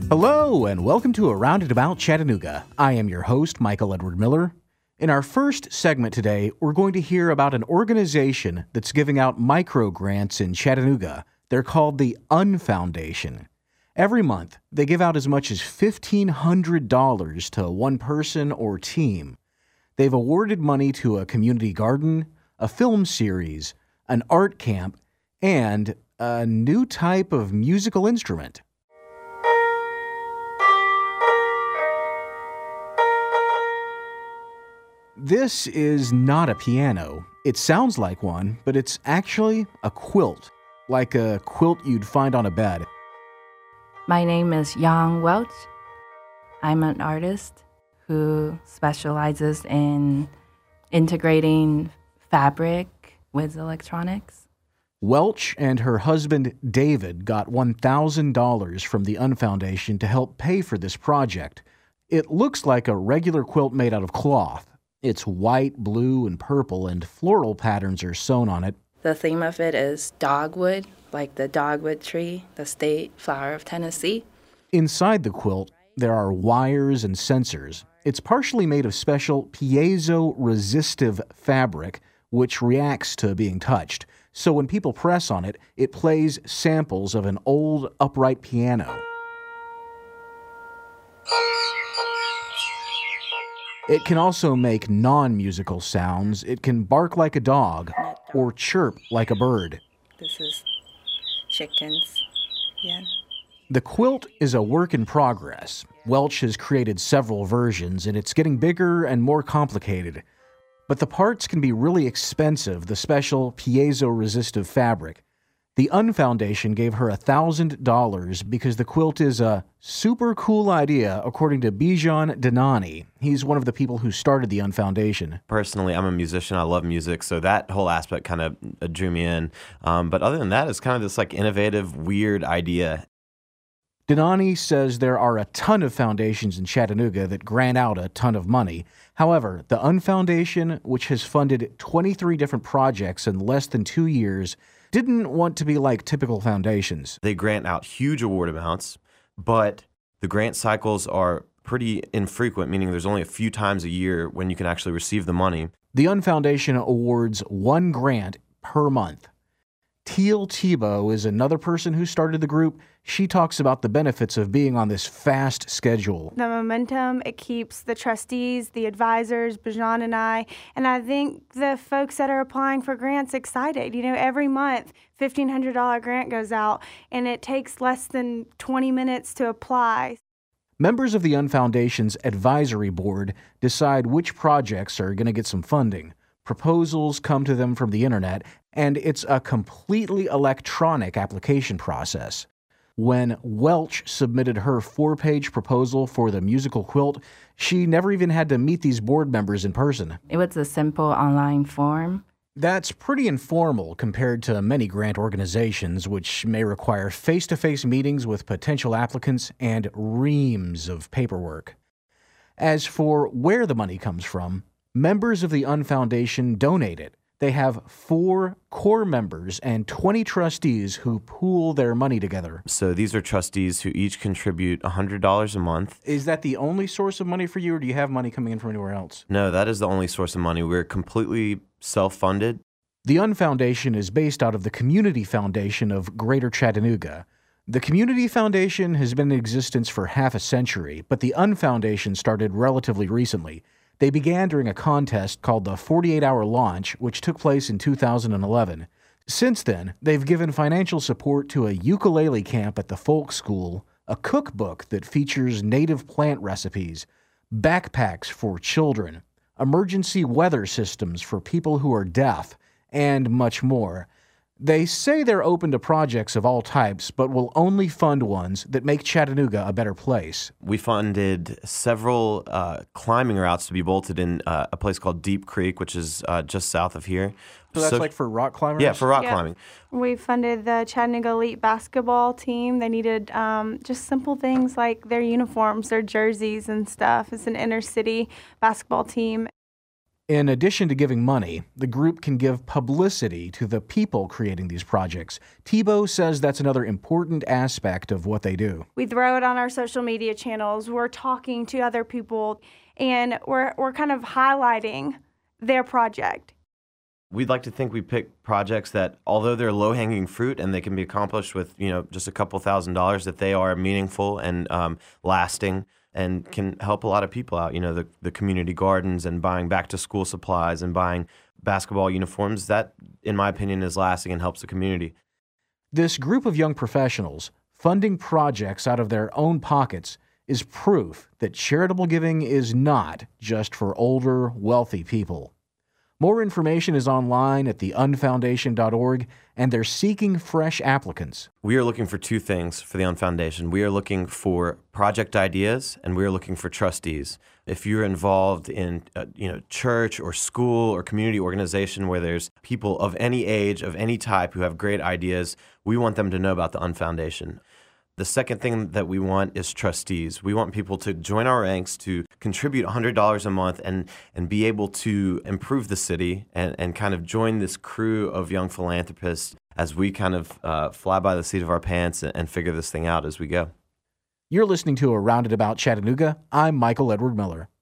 Hello, and welcome to Around and About Chattanooga. I am your host, Michael Edward Miller. In our first segment today, we're going to hear about an organization that's giving out micro grants in Chattanooga. They're called the Unfoundation. Every month, they give out as much as $1,500 to one person or team. They've awarded money to a community garden, a film series, an art camp, and a new type of musical instrument. This is not a piano. It sounds like one, but it's actually a quilt, like a quilt you'd find on a bed. My name is Yang Welch. I'm an artist who specializes in integrating fabric with electronics. Welch and her husband David got $1,000 from the Unfoundation to help pay for this project. It looks like a regular quilt made out of cloth. It's white, blue, and purple, and floral patterns are sewn on it. The theme of it is dogwood, like the dogwood tree, the state flower of Tennessee. Inside the quilt, there are wires and sensors. It's partially made of special piezo-resistive fabric, which reacts to being touched. So when people press on it, it plays samples of an old upright piano. It can also make non-musical sounds. It can bark like a dog or chirp like a bird. This is chickens. Yeah. The quilt is a work in progress. Welch has created several versions, and it's getting bigger and more complicated. But the parts can be really expensive, the special piezo-resistive fabric. The Unfoundation gave her $1,000 because the quilt is a super cool idea, according to Bijan Danani. He's one of the people who started the Unfoundation. Personally, I'm a musician. I love music, so that whole aspect kind of drew me in. But other than that, it's kind of this like innovative, weird idea. Danani says there are a ton of foundations in Chattanooga that grant out a ton of money. However, the Unfoundation, which has funded 23 different projects in less than 2 years, didn't want to be like typical foundations. They grant out huge award amounts, but the grant cycles are pretty infrequent, meaning there's only a few times a year when you can actually receive the money. The Unfoundation awards one grant per month. Teal Tebow is another person who started the group. She talks about the benefits of being on this fast schedule. The momentum, it keeps the trustees, the advisors, Bijan and I think the folks that are applying for grants excited. You know, every month, $1,500 grant goes out, and it takes less than 20 minutes to apply. Members of the Unfoundation's advisory board decide which projects are going to get some funding. Proposals come to them from the internet, and it's a completely electronic application process. When Welch submitted her 4-page proposal for the musical quilt, she never even had to meet these board members in person. It was a simple online form. That's pretty informal compared to many grant organizations, which may require face-to-face meetings with potential applicants and reams of paperwork. As for where the money comes from, members of the Unfoundation donate it. They have 4 core members and 20 trustees who pool their money together. So these are trustees who each contribute $100 a month. Is that the only source of money for you, or do you have money coming in from anywhere else? No, that is the only source of money. We're completely self-funded. The Unfoundation is based out of the Community Foundation of Greater Chattanooga. The Community Foundation has been in existence for half a century, but the Unfoundation started relatively recently. They began during a contest called the 48-Hour Launch, which took place in 2011. Since then, they've given financial support to a ukulele camp at the folk school, a cookbook that features native plant recipes, backpacks for children, emergency weather systems for people who are deaf, and much more. They say they're open to projects of all types, but will only fund ones that make Chattanooga a better place. We funded several climbing routes to be bolted in a place called Deep Creek, which is just south of here. So that's like for rock climbers? Yeah, for rock climbing. We funded the Chattanooga Elite basketball team. They needed just simple things like their uniforms, their jerseys and stuff. It's an inner city basketball team. In addition to giving money, the group can give publicity to the people creating these projects. Tebow says that's another important aspect of what they do. We throw it on our social media channels. We're talking to other people, and we're kind of highlighting their project. We'd like to think we pick projects that, although they're low-hanging fruit and they can be accomplished with, just a couple $1,000s, that they are meaningful and lasting and can help a lot of people out. The community gardens and buying back-to-school supplies and buying basketball uniforms, that, in my opinion, is lasting and helps the community. This group of young professionals funding projects out of their own pockets is proof that charitable giving is not just for older, wealthy people. More information is online at theunfoundation.org, and they're seeking fresh applicants. We are looking for two things for the Unfoundation. We are looking for project ideas, and we are looking for trustees. If you're involved in church or school or community organization where there's people of any age, of any type who have great ideas, we want them to know about the Unfoundation. The second thing that we want is trustees. We want people to join our ranks, to contribute $100 a month and be able to improve the city and kind of join this crew of young philanthropists as we kind of fly by the seat of our pants and figure this thing out as we go. You're listening to A Rounded About Chattanooga. I'm Michael Edward Miller.